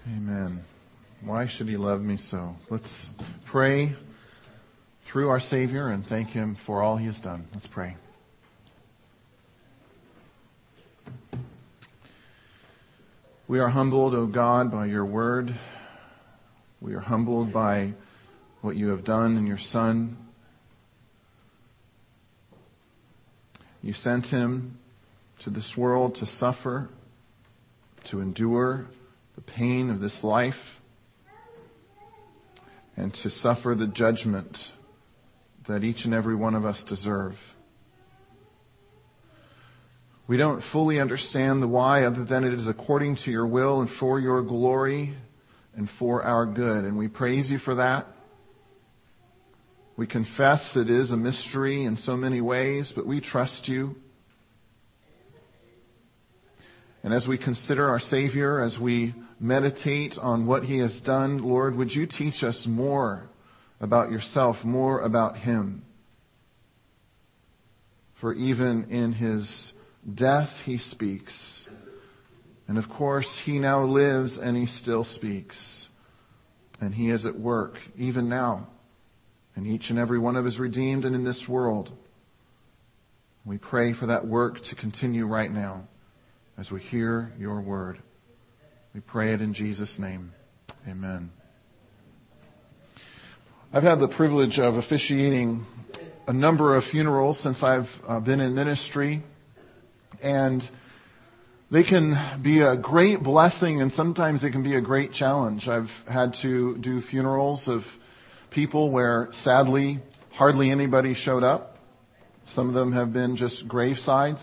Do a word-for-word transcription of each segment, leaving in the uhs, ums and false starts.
Amen. Why should he love me so? Let's pray through our Savior and thank him for all he has done. Let's pray. We are humbled, O God, by your word. We are humbled by what you have done in your Son. You sent him to this world to suffer, to endure the pain of this life, and to suffer the judgment that each and every one of us deserve. We don't fully understand the why other than it is according to your will and for your glory and for our good. And we praise you for that. We confess it is a mystery in so many ways, but we trust you. And as we consider our Savior, as we meditate on what he has done, Lord, would you teach us more about yourself, more about him? For even in his death, he speaks. And of course, he now lives and he still speaks. And he is at work, even now, in each and every one of his redeemed and in this world. We pray for that work to continue right now as we hear your word. We pray it in Jesus' name. Amen. I've had the privilege of officiating a number of funerals since I've uh, been in ministry. And they can be a great blessing and sometimes it can be a great challenge. I've had to do funerals of people where sadly hardly anybody showed up. Some of them have been just gravesides.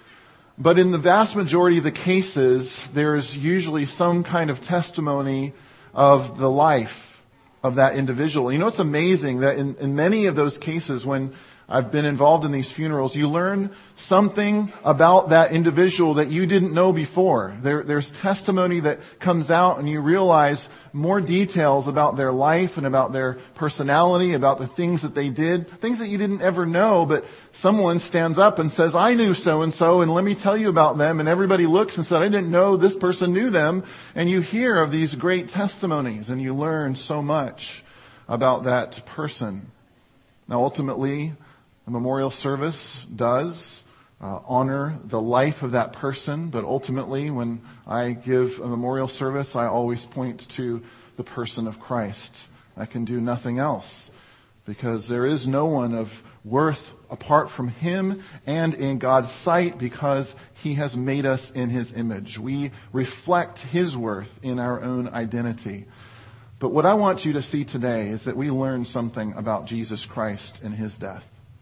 But in the vast majority of the cases, there's usually some kind of testimony of the life of that individual. You know, it's amazing that in, in many of those cases when I've been involved in these funerals, you learn something about that individual that you didn't know before. There, there's testimony that comes out and you realize more details about their life and about their personality, about the things that they did, things that you didn't ever know, but someone stands up and says, I knew so-and-so and let me tell you about them. And everybody looks and said, I didn't know this person knew them. And you hear of these great testimonies and you learn so much about that person. Now, ultimately, a memorial service does uh, honor the life of that person, but ultimately when I give a memorial service, I always point to the person of Christ. I can do nothing else because there is no one of worth apart from him and in God's sight because he has made us in his image. We reflect his worth in our own identity. But what I want you to see today is that we learn something about Jesus Christ in his death.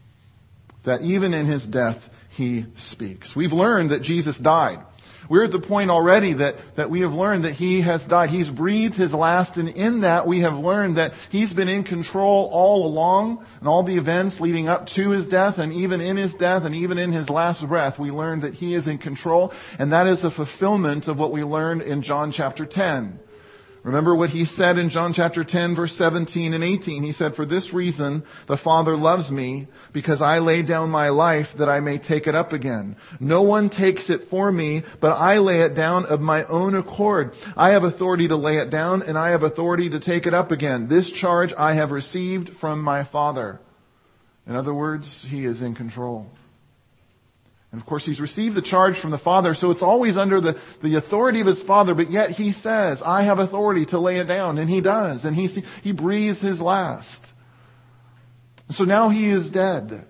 That even in his death, he speaks. We've learned that Jesus died. We're at the point already that, that we have learned that he has died. He's breathed his last, and in that we have learned that he's been in control all along, and all the events leading up to his death, and even in his death, and even in his last breath, we learned that he is in control, and that is a fulfillment of what we learned in John chapter ten. Remember what he said in John chapter ten, verse seventeen and eighteen. He said, for this reason the Father loves me, because I lay down my life that I may take it up again. No one takes it for me, but I lay it down of my own accord. I have authority to lay it down, and I have authority to take it up again. This charge I have received from my Father. In other words, he is in control. And of course, he's received the charge from the Father, so it's always under the, the authority of his Father, but yet he says, I have authority to lay it down, and he does, and he, he breathes his last. So now he is dead.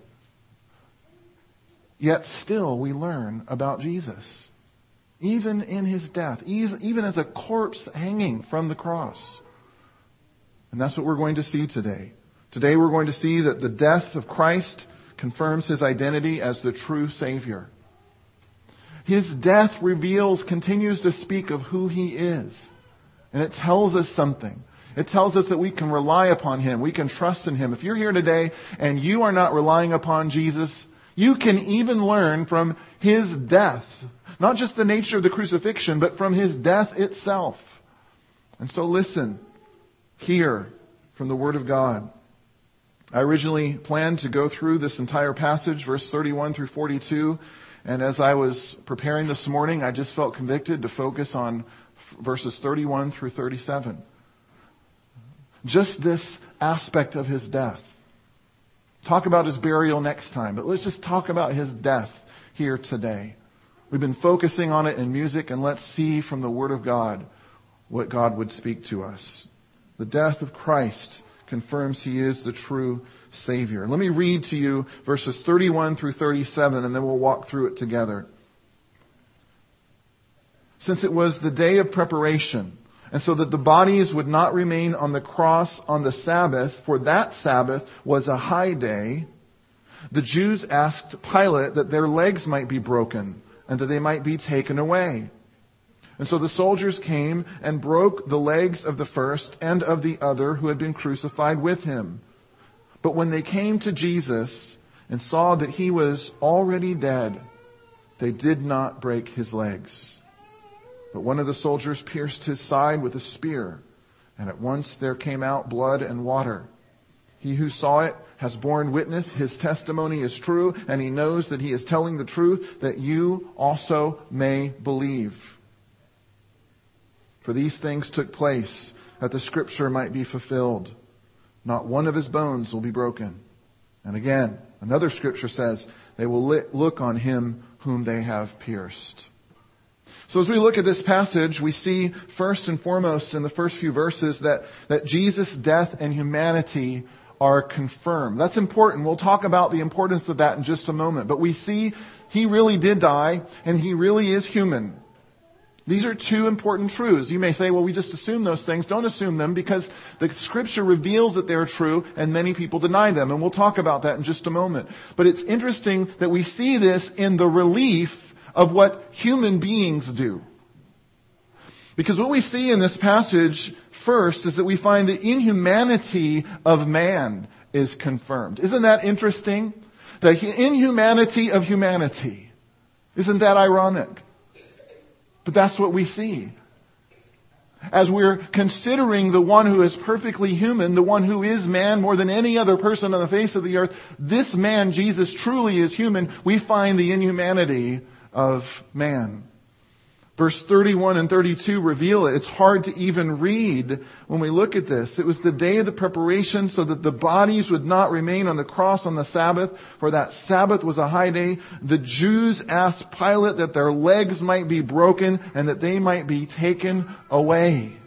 Yet still we learn about Jesus. Even in his death, even as a corpse hanging from the cross. And that's what we're going to see today. Today we're going to see that the death of Christ confirms his identity as the true Savior. His death reveals, continues to speak of who he is. And it tells us something. It tells us that we can rely upon him. We can trust in him. If you're here today and you are not relying upon Jesus, you can even learn from his death. Not just the nature of the crucifixion, but from his death itself. And so listen, hear from the Word of God. I originally planned to go through this entire passage, verse thirty-one through forty-two. And as I was preparing this morning, I just felt convicted to focus on verses thirty-one through thirty-seven. Just this aspect of his death. Talk about his burial next time, but let's just talk about his death here today. We've been focusing on it in music, and let's see from the Word of God what God would speak to us. The death of Christ confirms he is the true Savior. Let me read to you verses thirty-one through thirty-seven, and then we'll walk through it together. Since it was the day of preparation, and so that the bodies would not remain on the cross on the Sabbath, for that Sabbath was a high day, the Jews asked Pilate that their legs might be broken and that they might be taken away. And so the soldiers came and broke the legs of the first and of the other who had been crucified with him. But when they came to Jesus and saw that he was already dead, they did not break his legs. But one of the soldiers pierced his side with a spear, and at once there came out blood and water. He who saw it has borne witness. His testimony is true, and he knows that he is telling the truth, that you also may believe. For these things took place that the scripture might be fulfilled. Not one of his bones will be broken. And again, another scripture says, they will look on him whom they have pierced. So as we look at this passage, we see first and foremost in the first few verses that, that Jesus' death and humanity are confirmed. That's important. We'll talk about the importance of that in just a moment. But we see he really did die, and he really is human. These are two important truths. You may say, well, we just assume those things. Don't assume them, because the Scripture reveals that they're true and many people deny them. And we'll talk about that in just a moment. But it's interesting that we see this in the relief of what human beings do. Because what we see in this passage first is that we find the inhumanity of man is confirmed. Isn't that interesting? The inhumanity of humanity. Isn't that ironic? But that's what we see. As we're considering the one who is perfectly human, the one who is man more than any other person on the face of the earth, this man, Jesus, truly is human. We find the inhumanity of man. Verse thirty-one and thirty-two reveal it. It's hard to even read when we look at this. It was the day of the preparation so that the bodies would not remain on the cross on the Sabbath, for that Sabbath was a high day. The Jews asked Pilate that their legs might be broken and that they might be taken away.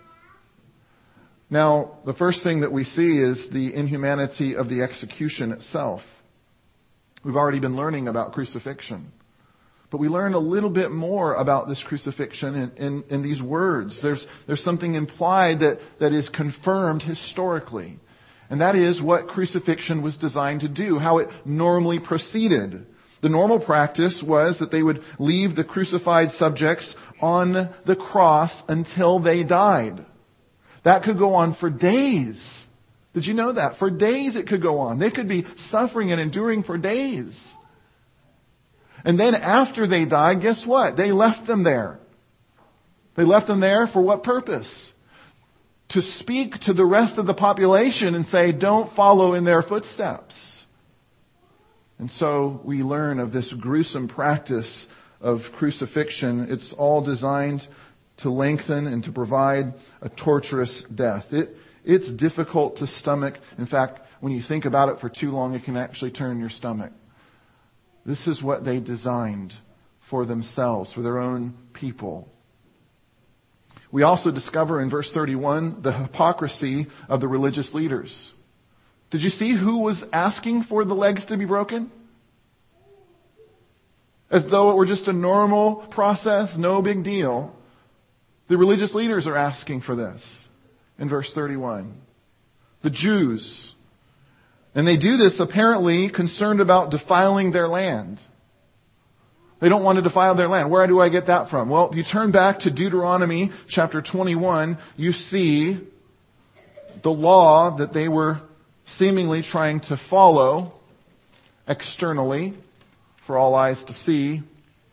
Now, the first thing that we see is the inhumanity of the execution itself. We've already been learning about crucifixion. But we learn a little bit more about this crucifixion in, in, in these words. There's, there's something implied that, that is confirmed historically. And that is what crucifixion was designed to do, how it normally proceeded. The normal practice was that they would leave the crucified subjects on the cross until they died. That could go on for days. Did you know that? For days it could go on. They could be suffering and enduring for days. And then after they died, guess what? They left them there. They left them there for what purpose? To speak to the rest of the population and say, don't follow in their footsteps. And so we learn of this gruesome practice of crucifixion. It's all designed to lengthen and to provide a torturous death. It, it's difficult to stomach. In fact, when you think about it for too long, it can actually turn your stomach. This is what they designed for themselves, for their own people. We also discover in verse thirty-one the hypocrisy of the religious leaders. Did you see who was asking for the legs to be broken? As though it were just a normal process, no big deal. The religious leaders are asking for this in verse thirty-one. The Jews. And they do this apparently concerned about defiling their land. They don't want to defile their land. Where do I get that from? Well, if you turn back to Deuteronomy chapter twenty-one, you see the law that they were seemingly trying to follow externally for all eyes to see.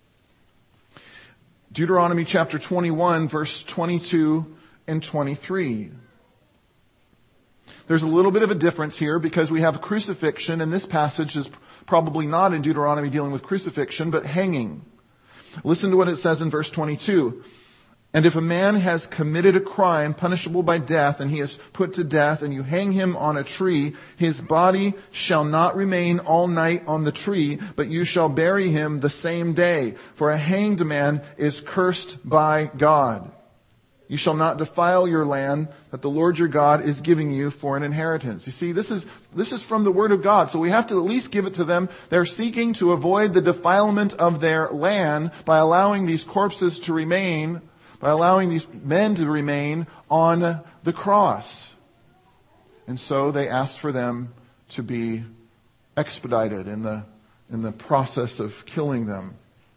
Deuteronomy chapter twenty-one, verse twenty-two and twenty-three. There's a little bit of a difference here because we have crucifixion, and this passage is probably not in Deuteronomy dealing with crucifixion, but hanging. Listen to what it says in verse twenty-two. And if a man has committed a crime punishable by death, and he is put to death, and you hang him on a tree, his body shall not remain all night on the tree, but you shall bury him the same day. For a hanged man is cursed by God. You shall not defile your land that the Lord your God is giving you for an inheritance. You see, this is this is from the Word of God, so we have to at least give it to them. They're seeking to avoid the defilement of their land by allowing these corpses to remain, by allowing these men to remain on the cross. And so they asked for them to be expedited in the in the process of killing them.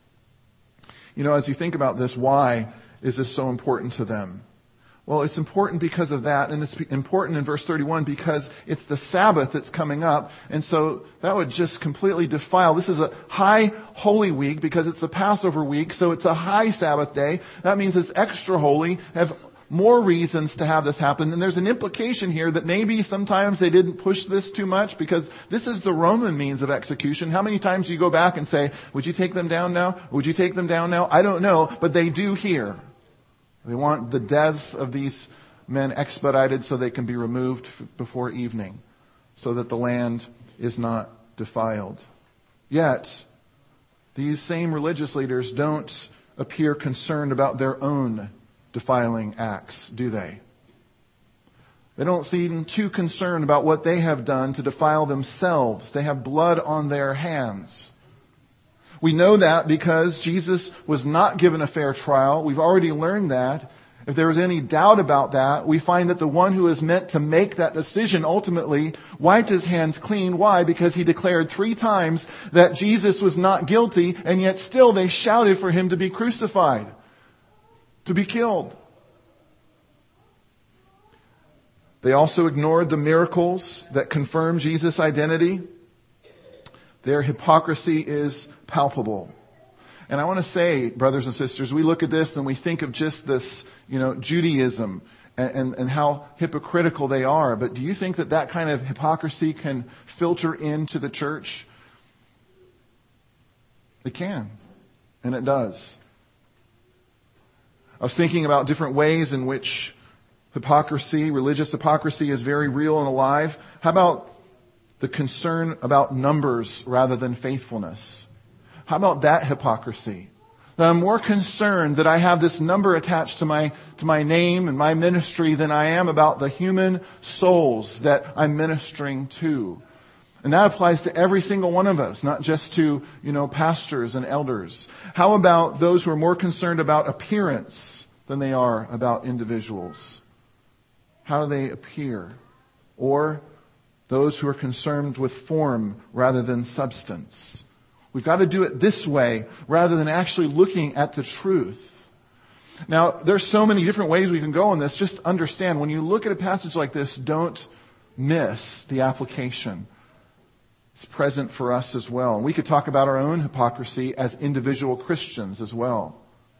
You know, as you think about this, why is this so important to them? Well, it's important because of that, and it's important in verse thirty-one because it's the Sabbath that's coming up, and so that would just completely defile. This is a high holy week because it's the Passover week, so it's a high Sabbath day. That means it's extra holy, have more reasons to have this happen. And there's an implication here that maybe sometimes they didn't push this too much because this is the Roman means of execution. How many times do you go back and say, would you take them down now? Would you take them down now? I don't know, but they do here. They want the deaths of these men expedited so they can be removed before evening, so that the land is not defiled. Yet, these same religious leaders don't appear concerned about their own defiling acts, do they? They don't seem too concerned about what they have done to defile themselves. They have blood on their hands. We know that because Jesus was not given a fair trial. We've already learned that. If there was any doubt about that, we find that the one who is meant to make that decision ultimately wiped his hands clean. Why? Because he declared three times that Jesus was not guilty, and yet still they shouted for him to be crucified, to be killed. They also ignored the miracles that confirm Jesus' identity. Their hypocrisy is palpable. And I want to say, brothers and sisters, we look at this and we think of just this, you know, Judaism and, and, and how hypocritical they are. But do you think that that kind of hypocrisy can filter into the church? It can. And it does. I was thinking about different ways in which hypocrisy, religious hypocrisy, is very real and alive. How about the concern about numbers rather than faithfulness? How about that hypocrisy? That I'm more concerned that I have this number attached to my to my name and my ministry than I am about the human souls that I'm ministering to. And that applies to every single one of us, not just to, you know, pastors and elders. How about those who are more concerned about appearance than they are about individuals? How do they appear? Or those who are concerned with form rather than substance. We've got to do it this way rather than actually looking at the truth. Now, there's so many different ways we can go on this. Just understand, when you look at a passage like this, don't miss the application. It's present for us as well. And we could talk about our own hypocrisy as individual Christians as well.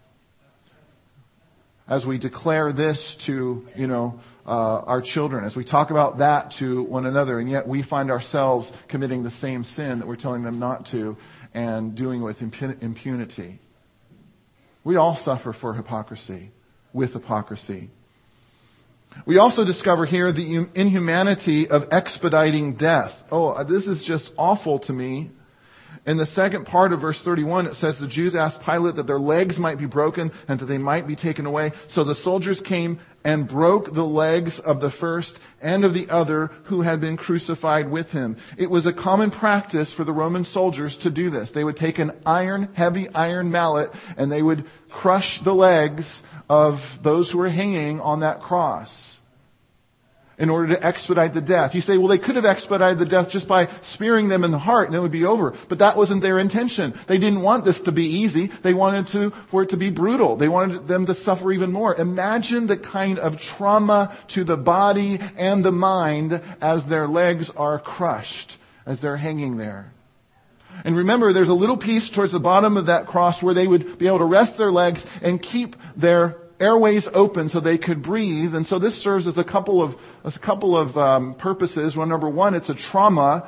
As we declare this to, you know, uh, our children, as we talk about that to one another, and yet we find ourselves committing the same sin that we're telling them not to and doing with impun- impunity. We all suffer for hypocrisy, with hypocrisy. We also discover here the inhumanity of expediting death. Oh, this is just awful to me. In the second part of verse thirty-one, it says the Jews asked Pilate that their legs might be broken and that they might be taken away. So the soldiers came and broke the legs of the first and of the other who had been crucified with him. It was a common practice for the Roman soldiers to do this. They would take an iron, heavy iron mallet, and they would crush the legs of those who were hanging on that cross in order to expedite the death. You say, well, they could have expedited the death just by spearing them in the heart and it would be over. But that wasn't their intention. They didn't want this to be easy. They wanted to, for it to be brutal. They wanted them to suffer even more. Imagine the kind of trauma to the body and the mind as their legs are crushed, as they're hanging there. And remember, there's a little piece towards the bottom of that cross where they would be able to rest their legs and keep their airways open so they could breathe. And so this serves as a couple of a couple of um, purposes. Well, number one, it's a trauma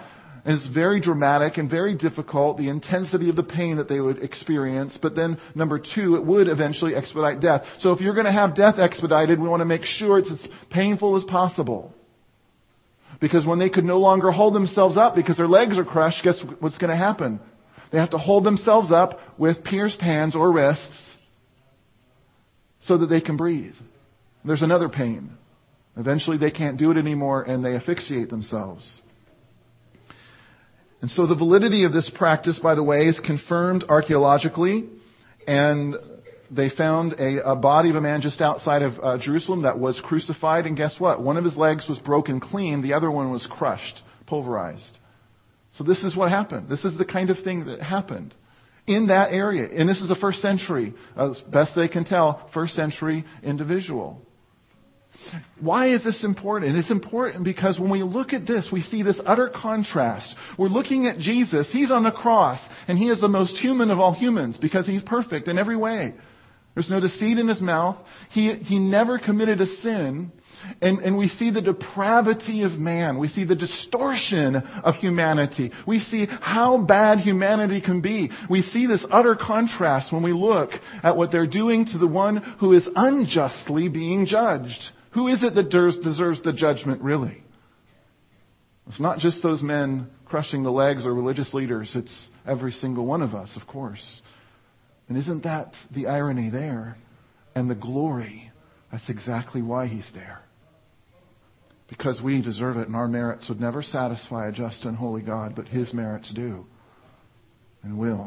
And it's very dramatic and very difficult, the intensity of the pain that they would experience. But then, number two, it would eventually expedite death. So if you're going to have death expedited, we want to make sure it's as painful as possible. Because when they could no longer hold themselves up because their legs are crushed, guess what's going to happen? They have to hold themselves up with pierced hands or wrists so that they can breathe. There's another pain. Eventually they can't do it anymore and they asphyxiate themselves. And so the validity of this practice, by the way, is confirmed archaeologically. And they found a, a body of a man just outside of uh, Jerusalem that was crucified. And guess what? One of his legs was broken clean. The other one was crushed, pulverized. So this is what happened. This is the kind of thing that happened in that area. And this is a first century, as best they can tell, first century individual. Why is this important? It's important because when we look at this, we see this utter contrast. We're looking at Jesus. He's on the cross, and He is the most human of all humans because He's perfect in every way. There's no deceit in His mouth. He, he never committed a sin. And, and we see the depravity of man. We see the distortion of humanity. We see how bad humanity can be. We see this utter contrast when we look at what they're doing to the one who is unjustly being judged. Who is it that deserves the judgment, really? It's not just those men crushing the legs or religious leaders. It's every single one of us, of course. And isn't that the irony there? And the glory. That's exactly why He's there. Because we deserve it, and our merits would never satisfy a just and holy God, but His merits do and will.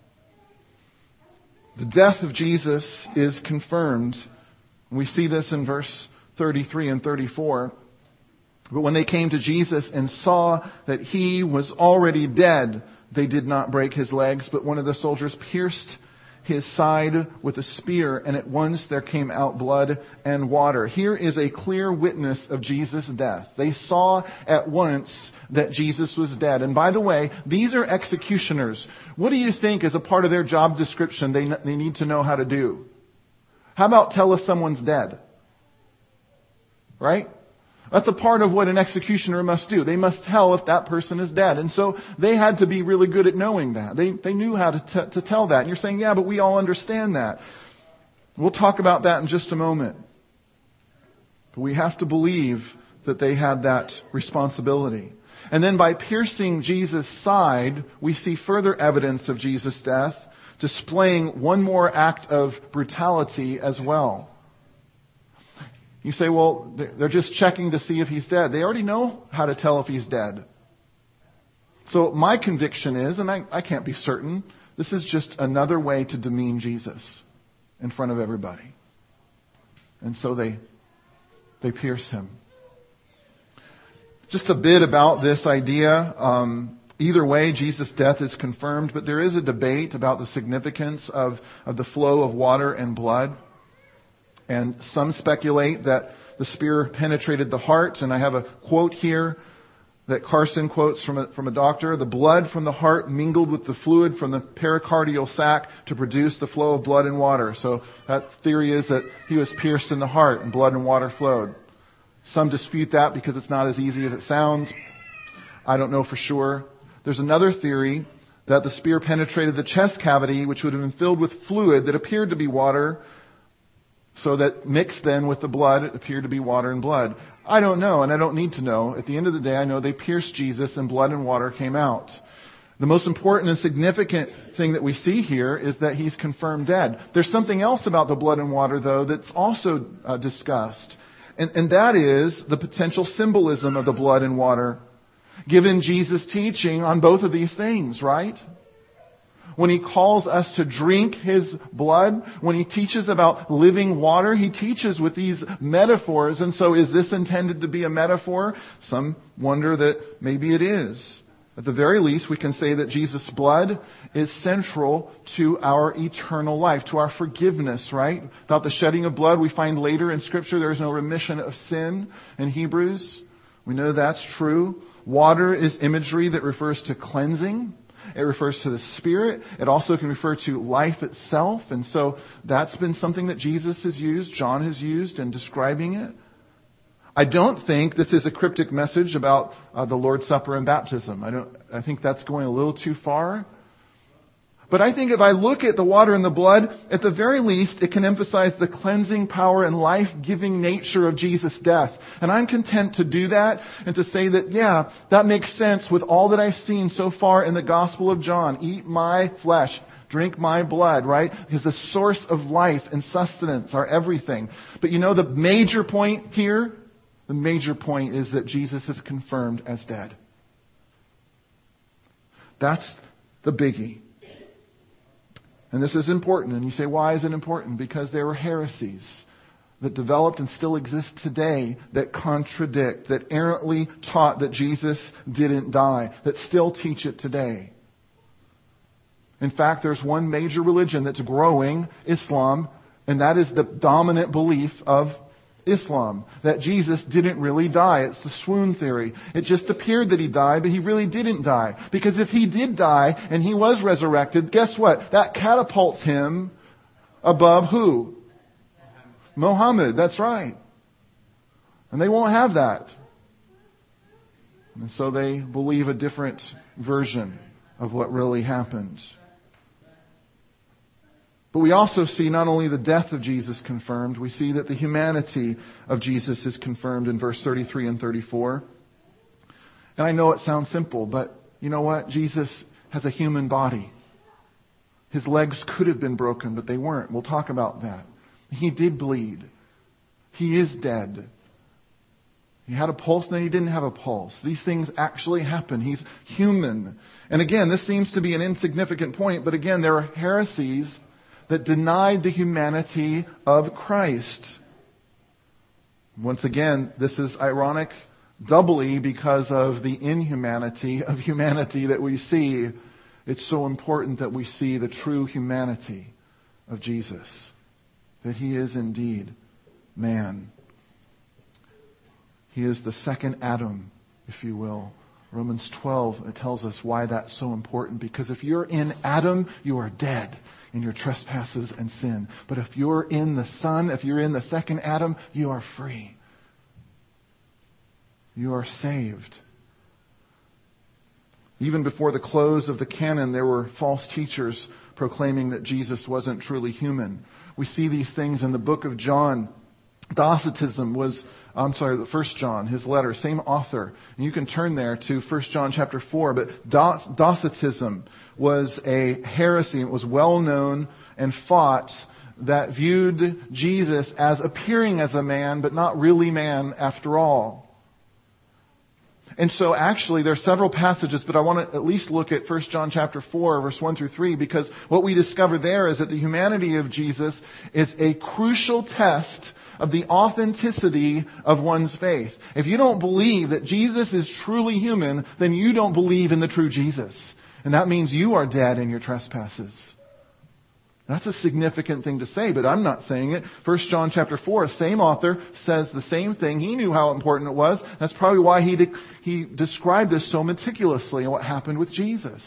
The death of Jesus is confirmed. We see this in verse thirty-three and thirty-four. But when they came to Jesus and saw that He was already dead, they did not break His legs, but one of the soldiers pierced His side with a spear, and at once there came out blood and water. Here is a clear witness of Jesus' death. They saw at once that Jesus was dead. And by the way, these are executioners. What do you think is a part of their job description they, they need to know how to do? How about tell if someone's dead? Right? That's a part of what an executioner must do. They must tell if that person is dead. And so they had to be really good at knowing that. They they knew how to, t- to tell that. And you're saying, yeah, but we all understand that. We'll talk about that in just a moment. But we have to believe that they had that responsibility. And then by piercing Jesus' side, we see further evidence of Jesus' death, displaying one more act of brutality as well. You say, well, they're just checking to see if He's dead. They already know how to tell if He's dead. So my conviction is, and I, I can't be certain, this is just another way to demean Jesus in front of everybody. And so they they pierce Him. Just a bit about this idea. Um, either way, Jesus' death is confirmed, but there is a debate about the significance of, of the flow of water and blood. And some speculate that the spear penetrated the heart. And I have a quote here that Carson quotes from a, from a doctor. The blood from the heart mingled with the fluid from the pericardial sac to produce the flow of blood and water. So that theory is that He was pierced in the heart and blood and water flowed. Some dispute that because it's not as easy as it sounds. I don't know for sure. There's another theory that the spear penetrated the chest cavity, which would have been filled with fluid that appeared to be water. So that mixed then with the blood, it appeared to be water and blood. I don't know, and I don't need to know. At the end of the day, I know they pierced Jesus and blood and water came out. The most important and significant thing that we see here is that He's confirmed dead. There's something else about the blood and water, though, that's also uh, discussed. And, and that is the potential symbolism of the blood and water, given Jesus' teaching on both of these things, right? When He calls us to drink His blood, when He teaches about living water, He teaches with these metaphors. And so is this intended to be a metaphor? Some wonder that maybe it is. At the very least, we can say that Jesus' blood is central to our eternal life, to our forgiveness, right? Without the shedding of blood, we find later in Scripture there is no remission of sin in Hebrews. We know that's true. Water is imagery that refers to cleansing. It refers to the Spirit. It also can refer to life itself. And so that's been something that Jesus has used, John has used in describing it. I don't think this is a cryptic message about uh, the Lord's Supper and baptism. I don't. I think that's going a little too far. But I think if I look at the water and the blood, at the very least, it can emphasize the cleansing power and life-giving nature of Jesus' death. And I'm content to do that and to say that, yeah, that makes sense with all that I've seen so far in the Gospel of John. Eat my flesh, drink my blood, right? Because the source of life and sustenance are everything. But you know the major point here? The major point is that Jesus is confirmed as dead. That's the biggie. And this is important. And you say, why is it important? Because there were heresies that developed and still exist today that contradict, that errantly taught that Jesus didn't die, that still teach it today. In fact, there's one major religion that's growing, Islam, and that is the dominant belief of Islam, that Jesus didn't really die. It's the swoon theory. It just appeared that he died, but he really didn't die. Because if he did die and he was resurrected, guess what? That catapults him above who? Muhammad. That's right. And they won't have that. And so they believe a different version of what really happened. But we also see not only the death of Jesus confirmed, we see that the humanity of Jesus is confirmed in verse thirty-three and thirty-four. And I know it sounds simple, but you know what? Jesus has a human body. His legs could have been broken, but they weren't. We'll talk about that. He did bleed. He is dead. He had a pulse, and then he didn't have a pulse. These things actually happen. He's human. And again, this seems to be an insignificant point, but again, there are heresies that denied the humanity of Christ. Once again, this is ironic doubly because of the inhumanity of humanity that we see. It's so important that we see the true humanity of Jesus, that he is indeed man. He is the second Adam, if you will. Romans twelve, it tells us why that's so important. Because if you're in Adam, you are dead in your trespasses and sin. But if you're in the Son, if you're in the second Adam, you are free. You are saved. Even before the close of the canon, there were false teachers proclaiming that Jesus wasn't truly human. We see these things in the book of John. Docetism was, I'm sorry, the First John, his letter, same author. And you can turn there to First John chapter four. But Docetism was a heresy. It was well known and fought that viewed Jesus as appearing as a man, but not really man after all. And so actually there are several passages, but I want to at least look at First John chapter four, verse one through three, because what we discover there is that the humanity of Jesus is a crucial test of the authenticity of one's faith. If you don't believe that Jesus is truly human, then you don't believe in the true Jesus. And that means you are dead in your trespasses. That's a significant thing to say, but I'm not saying it. First John chapter four, same author, says the same thing. He knew how important it was. That's probably why he de- he described this so meticulously and what happened with Jesus.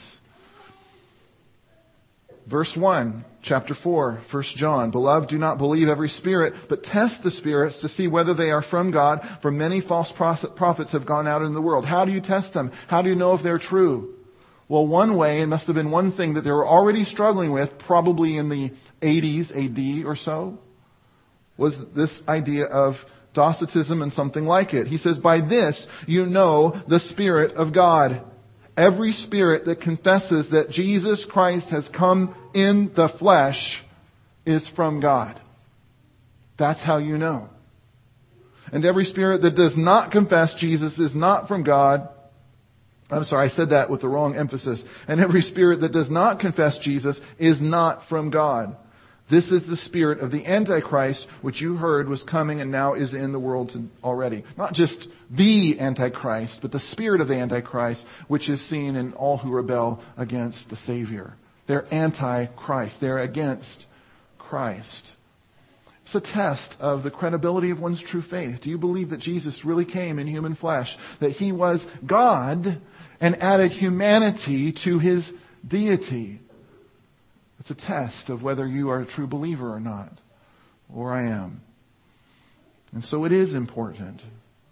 Verse one, chapter four, First John. Beloved, do not believe every spirit, but test the spirits to see whether they are from God, for many false prophets have gone out in the world. How do you test them? How do you know if they're true? Well, one way, it must have been one thing that they were already struggling with, probably in the eighties A D or so, was this idea of Docetism and something like it. He says, by this you know the Spirit of God. Every spirit that confesses that Jesus Christ has come in the flesh is from God. That's how you know. And every spirit that does not confess Jesus is not from God. I'm sorry, I said that with the wrong emphasis. And every spirit that does not confess Jesus is not from God. This is the spirit of the Antichrist, which you heard was coming and now is in the world already. Not just the Antichrist, but the spirit of the Antichrist, which is seen in all who rebel against the Savior. They're anti-Christ. They're against Christ. It's a test of the credibility of one's true faith. Do you believe that Jesus really came in human flesh? That He was God and added humanity to His deity? It's a test of whether you are a true believer or not. Or I am. And so it is important.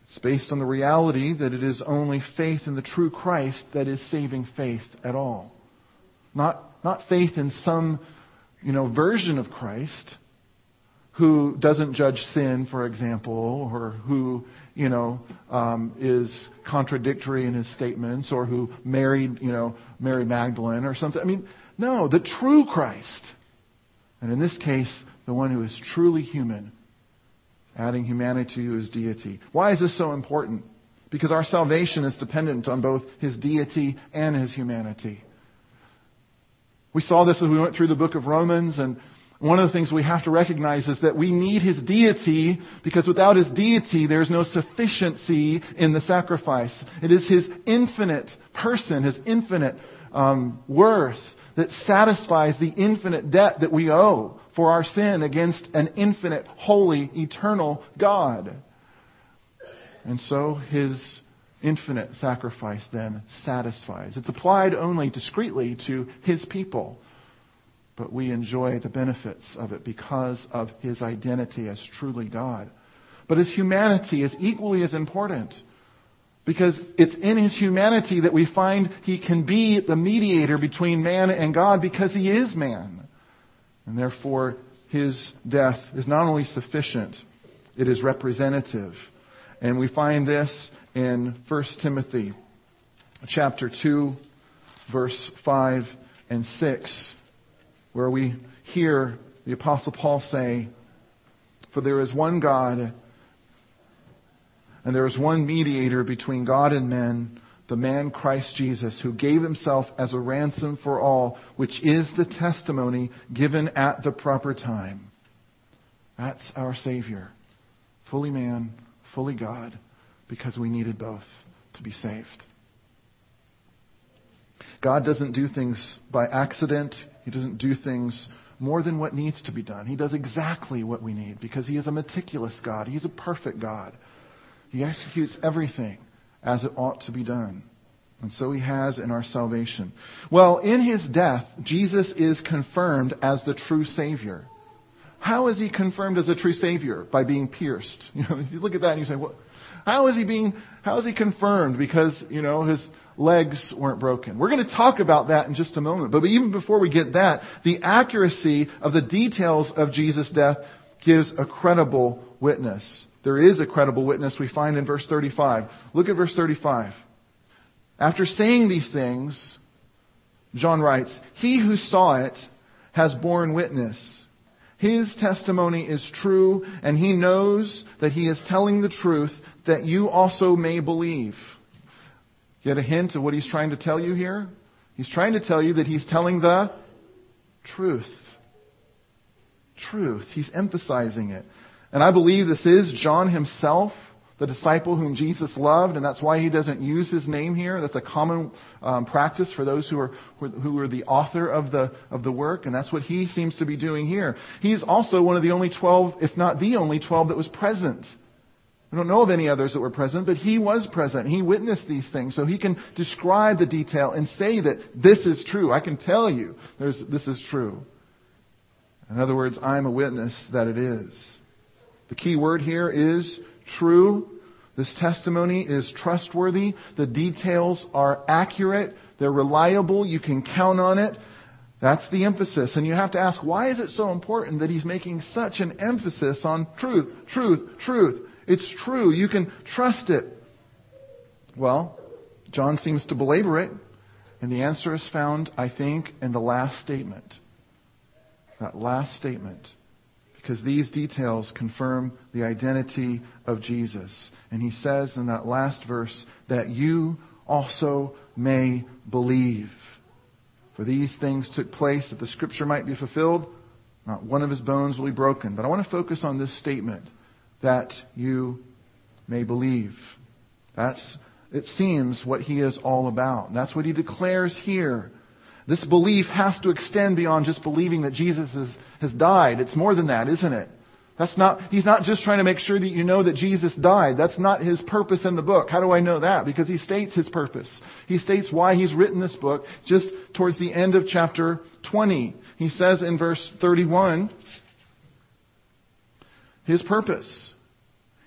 It's based on the reality that it is only faith in the true Christ that is saving faith at all. Not, not faith in some, you know, version of Christ who doesn't judge sin, for example, or who, you know, um, is contradictory in his statements, or who married, you know, Mary Magdalene or something. I mean, no, the true Christ. And in this case, the one who is truly human, adding humanity to his deity. Why is this so important? Because our salvation is dependent on both his deity and his humanity. We saw this as we went through the book of Romans, and one of the things we have to recognize is that we need his deity, because without his deity, there's no sufficiency in the sacrifice. It is his infinite person, his infinite um, worth that satisfies the infinite debt that we owe for our sin against an infinite, holy, eternal God. And so his infinite sacrifice then satisfies. It's applied only discreetly to his people, but we enjoy the benefits of it because of his identity as truly God. But his humanity is equally as important, because it's in his humanity that we find he can be the mediator between man and God, because he is man. And therefore, his death is not only sufficient, it is representative. And we find this in First Timothy chapter two, verse five and six, where we hear the Apostle Paul say, "For there is one God, and there is one mediator between God and men, the man Christ Jesus, who gave himself as a ransom for all, which is the testimony given at the proper time." That's our Savior. Fully man, fully God, because we needed both to be saved. God doesn't do things by accident. He doesn't do things more than what needs to be done. He does exactly what we need, because he is a meticulous God. He's a perfect God. He executes everything as it ought to be done. And so he has in our salvation. Well, in his death, Jesus is confirmed as the true Savior. How is he confirmed as a true Savior? By being pierced. You know, you look at that and you say, "What? How is he being? How is he confirmed?" Because, you know, his legs weren't broken. We're going to talk about that in just a moment. But even before we get that, the accuracy of the details of Jesus' death gives a credible witness. There is a credible witness we find in verse thirty-five. Look at verse thirty-five. After saying these things, John writes, "He who saw it has borne witness. His testimony is true, and he knows that he is telling the truth, that you also may believe." Get a hint of what he's trying to tell you here? He's trying to tell you that he's telling the truth. Truth. He's emphasizing it. And I believe this is John himself, the disciple whom Jesus loved, and that's why he doesn't use his name here. That's a common um, practice for those who are who are the author of the of the work, and that's what he seems to be doing here. He's also one of the only twelve, if not the only twelve, that was present. I don't know of any others that were present, but he was present. He witnessed these things, so he can describe the detail and say that this is true. I can tell you there's this is true. In other words, I'm a witness that it is. The key word here is true. This testimony is trustworthy. The details are accurate. They're reliable. You can count on it. That's the emphasis. And you have to ask, why is it so important that he's making such an emphasis on truth, truth, truth? It's true. You can trust it. Well, John seems to belabor it. And the answer is found, I think, in the last statement. That last statement. Because these details confirm the identity of Jesus. And he says in that last verse that you also may believe. For these things took place that the scripture might be fulfilled. Not one of his bones will be broken. But I want to focus on this statement. That you may believe. That's, it seems, what he is all about. And that's what he declares here. This belief has to extend beyond just believing that Jesus is, has died. It's more than that, isn't it? That's not, he's not just trying to make sure that you know that Jesus died. That's not his purpose in the book. How do I know that? Because he states his purpose. He states why he's written this book just towards the end of chapter twenty. He says in verse thirty-one, his purpose.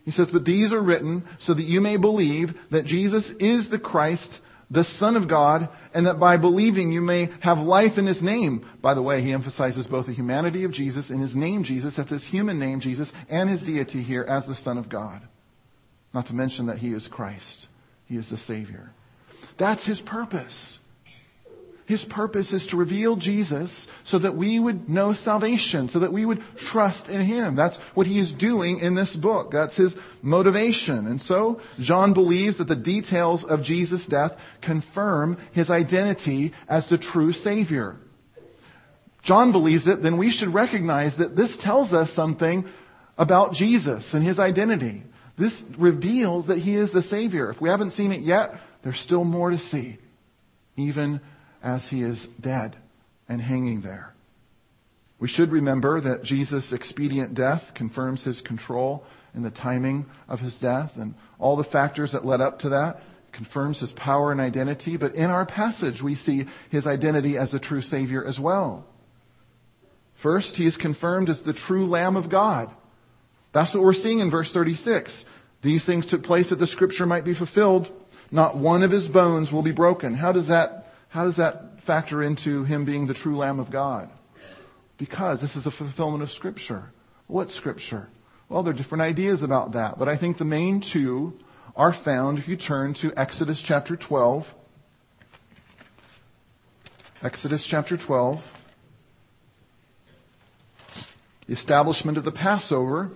He says, but these are written so that you may believe that Jesus is the Christ, the Son of God, and that by believing you may have life in His name. By the way, he emphasizes both the humanity of Jesus and His name Jesus, that's His human name Jesus, and His deity here as the Son of God. Not to mention that He is Christ. He is the Savior. That's His purpose. His purpose is to reveal Jesus so that we would know salvation, so that we would trust in Him. That's what He is doing in this book. That's His motivation. And so, John believes that the details of Jesus' death confirm His identity as the true Savior. John believes it, then we should recognize that this tells us something about Jesus and His identity. This reveals that He is the Savior. If we haven't seen it yet, there's still more to see. Even as He is dead and hanging there. We should remember that Jesus' expedient death confirms His control in the timing of His death, and all the factors that led up to that confirms His power and identity. But in our passage, we see His identity as the true Savior as well. First, He is confirmed as the true Lamb of God. That's what we're seeing in verse thirty-six. These things took place that the Scripture might be fulfilled. Not one of His bones will be broken. How does that How does that factor into Him being the true Lamb of God? Because this is a fulfillment of Scripture. What Scripture? Well, there are different ideas about that. But I think the main two are found if you turn to Exodus chapter twelve. Exodus chapter twelve. The establishment of the Passover.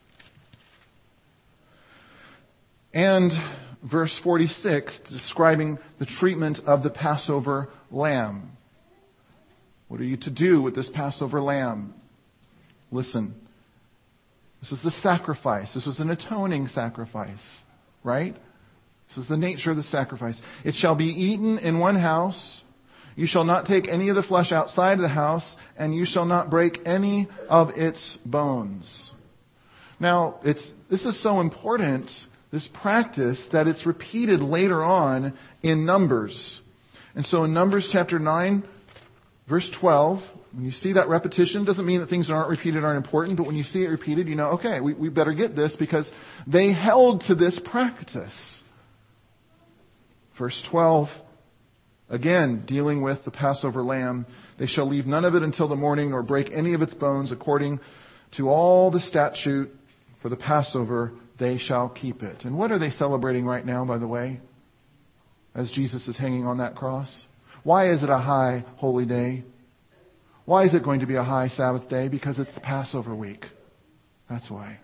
And verse forty-six, describing the treatment of the Passover lamb. What are you to do with this Passover lamb? Listen. This is the sacrifice. This was an atoning sacrifice. Right? This is the nature of the sacrifice. It shall be eaten in one house. You shall not take any of the flesh outside of the house, and you shall not break any of its bones. Now, it's this is so important, this practice, that it's repeated later on in Numbers. And so in Numbers chapter nine, verse twelve, when you see that repetition, doesn't mean that things that aren't repeated aren't important, but when you see it repeated, you know, okay, we, we better get this because they held to this practice. Verse twelve, again, dealing with the Passover lamb, they shall leave none of it until the morning, nor break any of its bones, according to all the statute for the Passover, they shall keep it. And what are they celebrating right now, by the way, as Jesus is hanging on that cross? Why is it a high holy day? Why is it going to be a high Sabbath day? Because it's the Passover week. That's why.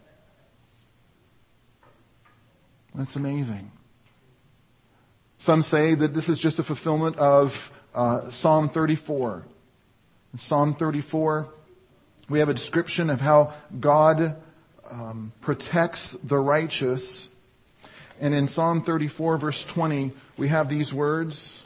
That's amazing. Some say that this is just a fulfillment of uh, Psalm thirty-four. In Psalm thirty-four, we have a description of how God um, protects the righteous. And in Psalm thirty-four, verse twenty, we have these words.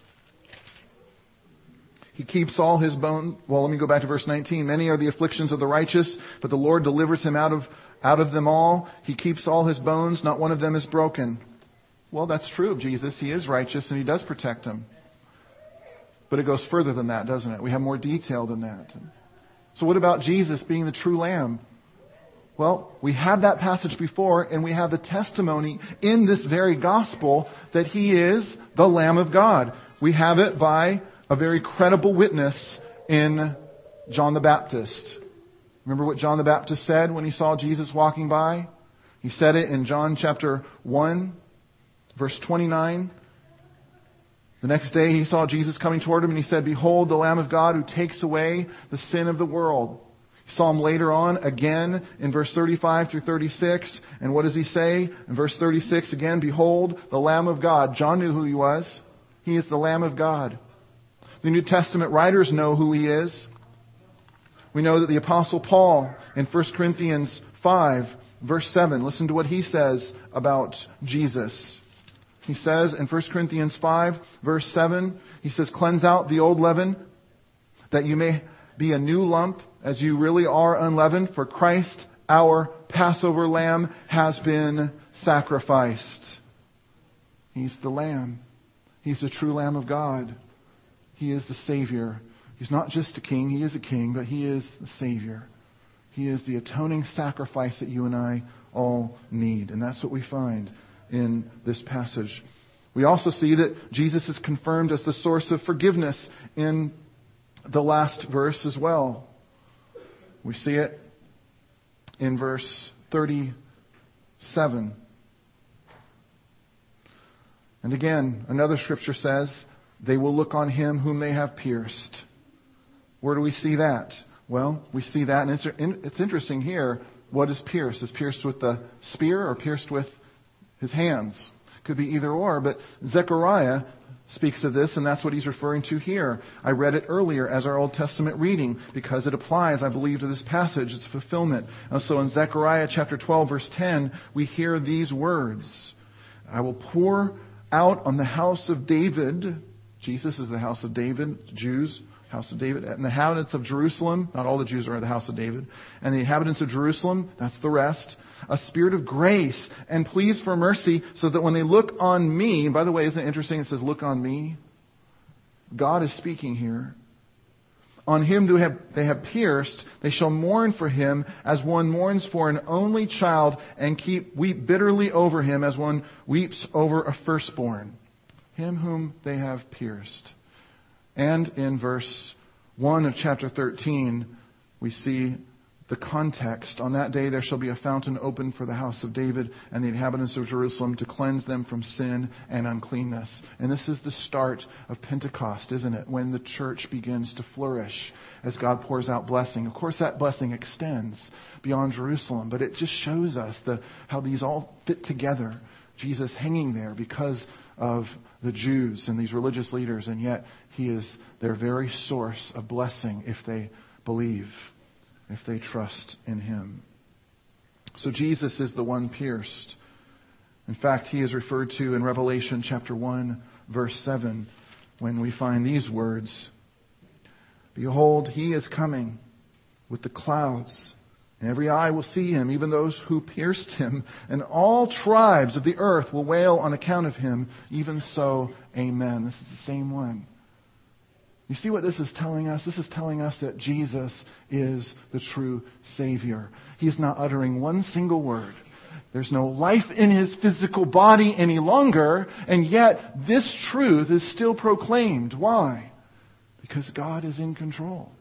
He keeps all his bones. Well, let me go back to verse nineteen. Many are the afflictions of the righteous, but the Lord delivers him out of, out of them all. He keeps all his bones. Not one of them is broken. Well, that's true of Jesus. He is righteous and He does protect him. But it goes further than that, doesn't it? We have more detail than that. So what about Jesus being the true Lamb? Well, we had that passage before, and we have the testimony in this very gospel that He is the Lamb of God. We have it by a very credible witness in John the Baptist. Remember what John the Baptist said when he saw Jesus walking by? He said it in John chapter one, verse twenty-nine. The next day he saw Jesus coming toward him and he said, "Behold the Lamb of God who takes away the sin of the world." He saw him later on again in verse thirty-five through thirty-six. And what does he say? In verse thirty-six again, "Behold the Lamb of God." John knew who He was. He is the Lamb of God. The New Testament writers know who He is. We know that the Apostle Paul in First Corinthians five, verse seven, listen to what he says about Jesus. He says in First Corinthians five, verse seven, he says, "Cleanse out the old leaven, that you may be a new lump, as you really are unleavened. For Christ, our Passover lamb, has been sacrificed." He's the Lamb. He's the true Lamb of God. He is the Savior. He's not just a king. He is a king, but He is the Savior. He is the atoning sacrifice that you and I all need. And that's what we find in this passage. We also see that Jesus is confirmed as the source of forgiveness in the last verse as well. We see it in verse thirty-seven. And again, another scripture says, they will look on him whom they have pierced. Where do we see that? Well, we see that, and it's, it's interesting here. What is pierced? Is pierced with the spear or pierced with his hands? Could be either or, but Zechariah speaks of this, and that's what he's referring to here. I read it earlier as our Old Testament reading because it applies, I believe, to this passage. It's fulfillment. And so in Zechariah chapter twelve, verse ten, we hear these words. I will pour out on the house of David. Jesus is the house of David, Jews, house of David, and the inhabitants of Jerusalem. Not all the Jews are in the house of David. And the inhabitants of Jerusalem, that's the rest. A spirit of grace and pleas for mercy, so that when they look on me, and by the way, isn't it interesting? It says, look on me. God is speaking here. On him they have, they have pierced, they shall mourn for him as one mourns for an only child, and keep weep bitterly over him as one weeps over a firstborn. Him whom they have pierced. And in verse one of chapter thirteen, we see the context. On that day there shall be a fountain opened for the house of David and the inhabitants of Jerusalem to cleanse them from sin and uncleanness. And this is the start of Pentecost, isn't it? When the church begins to flourish as God pours out blessing. Of course, that blessing extends beyond Jerusalem, but it just shows us the, how these all fit together. Jesus hanging there because of the Jews and these religious leaders, and yet he is their very source of blessing if they believe, if they trust in him. So Jesus is the one pierced. In fact, he is referred to in Revelation chapter one, verse seven, when we find these words, behold, he is coming with the clouds, and every eye will see him, even those who pierced him, and all tribes of the earth will wail on account of him. Even so, amen. This is the same one. You see what this is telling us? This is telling us that Jesus is the true Savior. He is not uttering one single word. There's no life in his physical body any longer, and yet this truth is still proclaimed. Why? Because God is in control.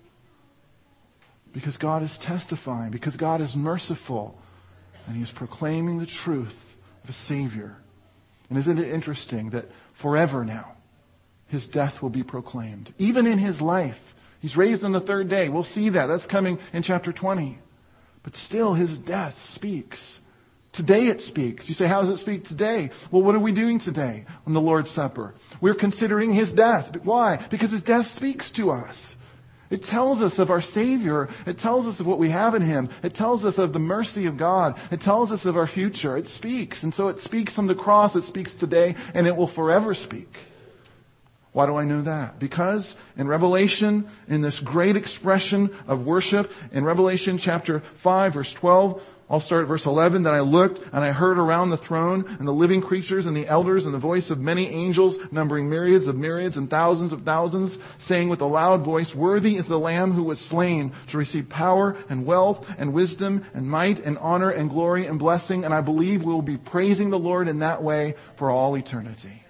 Because God is testifying. Because God is merciful. And he is proclaiming the truth of a Savior. And isn't it interesting that forever now, his death will be proclaimed. Even in his life. He's raised on the third day. We'll see that. That's coming in chapter twenty. But still, his death speaks. Today it speaks. You say, how does it speak today? Well, what are we doing today on the Lord's Supper? We're considering his death. Why? Because his death speaks to us. It tells us of our Savior. It tells us of what we have in him. It tells us of the mercy of God. It tells us of our future. It speaks. And so it speaks on the cross. It speaks today. And it will forever speak. Why do I know that? Because in Revelation, in this great expression of worship, in Revelation chapter five, verse twelve, I'll start at verse eleven. Then I looked, and I heard around the throne, and the living creatures, and the elders, and the voice of many angels, numbering myriads of myriads and thousands of thousands, saying with a loud voice, worthy is the Lamb who was slain to receive power, and wealth, and wisdom, and might, and honor, and glory, and blessing. And I believe we will be praising the Lord in that way for all eternity.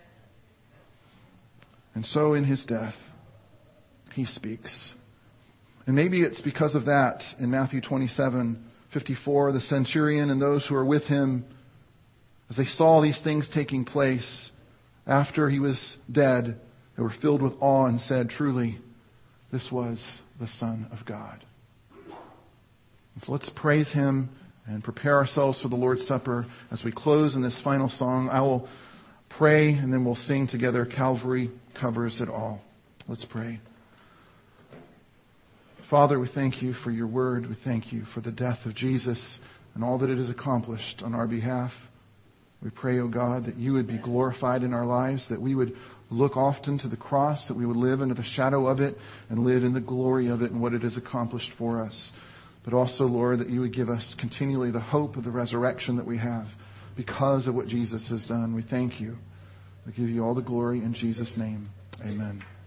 And so in his death, he speaks. And maybe it's because of that in Matthew twenty-seven, fifty-four, the centurion and those who were with him, as they saw these things taking place after he was dead, they were filled with awe and said, truly, this was the Son of God. And so let's praise him and prepare ourselves for the Lord's Supper. As we close in this final song, I will pray and then we'll sing together. Calvary covers it all. Let's pray. Father, we thank you for your word. We thank you for the death of Jesus and all that it has accomplished on our behalf. We pray, O God, that you would be glorified in our lives, that we would look often to the cross, that we would live under the shadow of it and live in the glory of it and what it has accomplished for us. But also, Lord, that you would give us continually the hope of the resurrection that we have because of what Jesus has done. We thank you. We give you all the glory in Jesus' name. Amen.